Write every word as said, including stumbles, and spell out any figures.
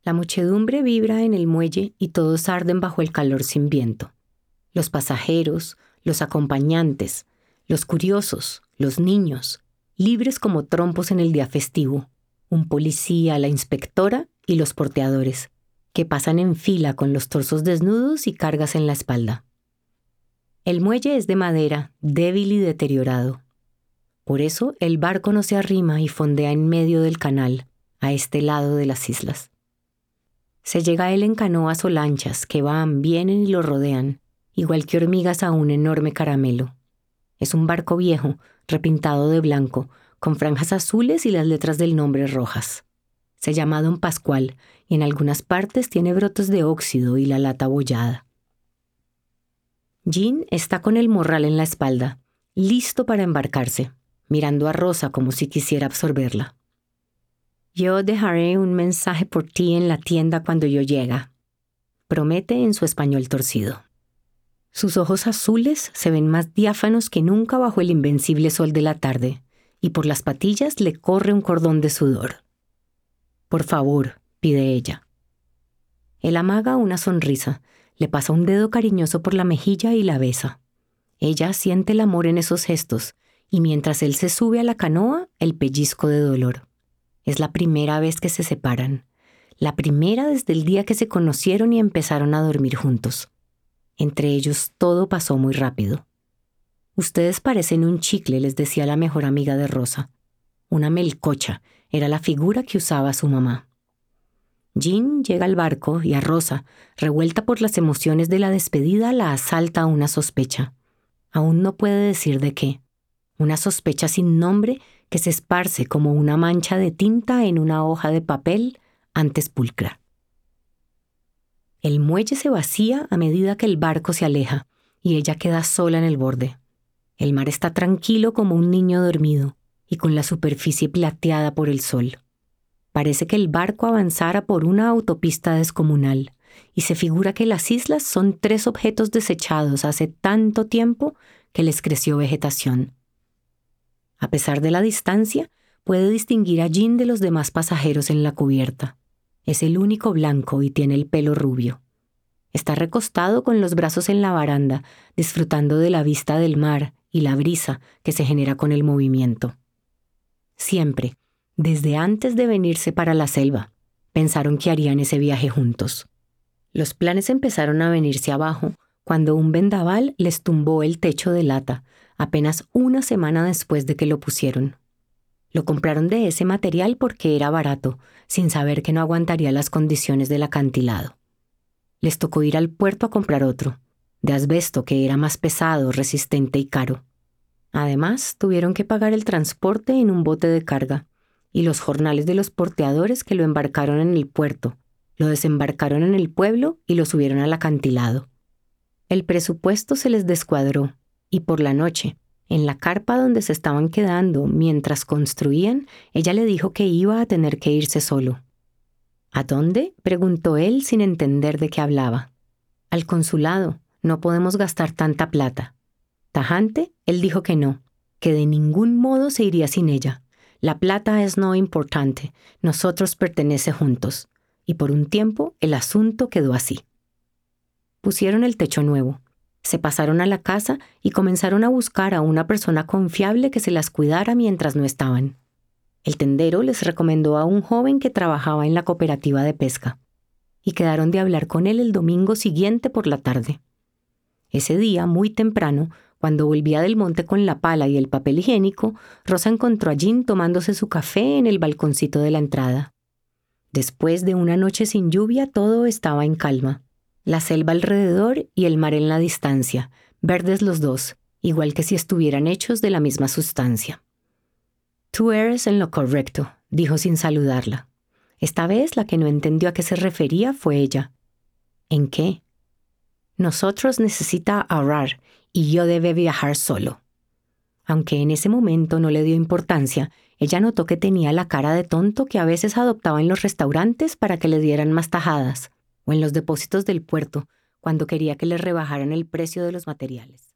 La muchedumbre vibra en el muelle y todos arden bajo el calor sin viento. Los pasajeros, los acompañantes, los curiosos, los niños, libres como trompos en el día festivo, un policía, la inspectora y los porteadores, que pasan en fila con los torsos desnudos y cargas en la espalda. El muelle es de madera, débil y deteriorado. Por eso el barco no se arrima y fondea en medio del canal, a este lado de las islas. Se llega a él en canoas o lanchas que van, vienen y lo rodean, igual que hormigas a un enorme caramelo. Es un barco viejo, repintado de blanco, con franjas azules y las letras del nombre rojas. Se llama Don Pascual y en algunas partes tiene brotes de óxido y la lata abollada. Jean está con el morral en la espalda, listo para embarcarse, mirando a Rosa como si quisiera absorberla. «Yo dejaré un mensaje por ti en la tienda cuando yo llegue», promete en su español torcido. Sus ojos azules se ven más diáfanos que nunca bajo el invencible sol de la tarde, y por las patillas le corre un cordón de sudor. «Por favor», pide ella. Él amaga una sonrisa, le pasa un dedo cariñoso por la mejilla y la besa. Ella siente el amor en esos gestos, y mientras él se sube a la canoa, el pellizco de dolor. Es la primera vez que se separan, la primera desde el día que se conocieron y empezaron a dormir juntos. Entre ellos todo pasó muy rápido. «Ustedes parecen un chicle», les decía la mejor amiga de Rosa. Una melcocha era la figura que usaba su mamá. Jean llega al barco y a Rosa, revuelta por las emociones de la despedida, la asalta una sospecha. Aún no puede decir de qué. Una sospecha sin nombre que se esparce como una mancha de tinta en una hoja de papel antes pulcra. El muelle se vacía a medida que el barco se aleja y ella queda sola en el borde. El mar está tranquilo como un niño dormido y con la superficie plateada por el sol. Parece que el barco avanzara por una autopista descomunal y se figura que las islas son tres objetos desechados hace tanto tiempo que les creció vegetación. A pesar de la distancia, puede distinguir a Jean de los demás pasajeros en la cubierta. Es el único blanco y tiene el pelo rubio. Está recostado con los brazos en la baranda, disfrutando de la vista del mar y la brisa que se genera con el movimiento. Siempre, desde antes de venirse para la selva, pensaron que harían ese viaje juntos. Los planes empezaron a venirse abajo cuando un vendaval les tumbó el techo de lata, apenas una semana después de que lo pusieron. Lo compraron de ese material porque era barato, sin saber que no aguantaría las condiciones del acantilado. Les tocó ir al puerto a comprar otro, de asbesto, que era más pesado, resistente y caro. Además, tuvieron que pagar el transporte en un bote de carga y los jornales de los porteadores que lo embarcaron en el puerto, lo desembarcaron en el pueblo y lo subieron al acantilado. El presupuesto se les descuadró y por la noche, en la carpa donde se estaban quedando mientras construían, ella le dijo que iba a tener que irse solo. «¿A dónde?», preguntó él sin entender de qué hablaba. «Al consulado, no podemos gastar tanta plata». Tajante, él dijo que no, que de ningún modo se iría sin ella. La plata es no importante, nosotros pertenece juntos. Y por un tiempo el asunto quedó así. Pusieron el techo nuevo, se pasaron a la casa y comenzaron a buscar a una persona confiable que se las cuidara mientras no estaban. El tendero les recomendó a un joven que trabajaba en la cooperativa de pesca, y quedaron de hablar con él el domingo siguiente por la tarde. Ese día, muy temprano, cuando volvía del monte con la pala y el papel higiénico, Rosa encontró a Jean tomándose su café en el balconcito de la entrada. Después de una noche sin lluvia, todo estaba en calma. La selva alrededor y el mar en la distancia, verdes los dos, igual que si estuvieran hechos de la misma sustancia. «Tú eres en lo correcto», dijo sin saludarla. Esta vez la que no entendió a qué se refería fue ella. «¿En qué?» «Nosotros necesita ahorrar y yo debe viajar solo». Aunque en ese momento no le dio importancia, ella notó que tenía la cara de tonto que a veces adoptaba en los restaurantes para que le dieran más tajadas, o en los depósitos del puerto, cuando quería que le rebajaran el precio de los materiales.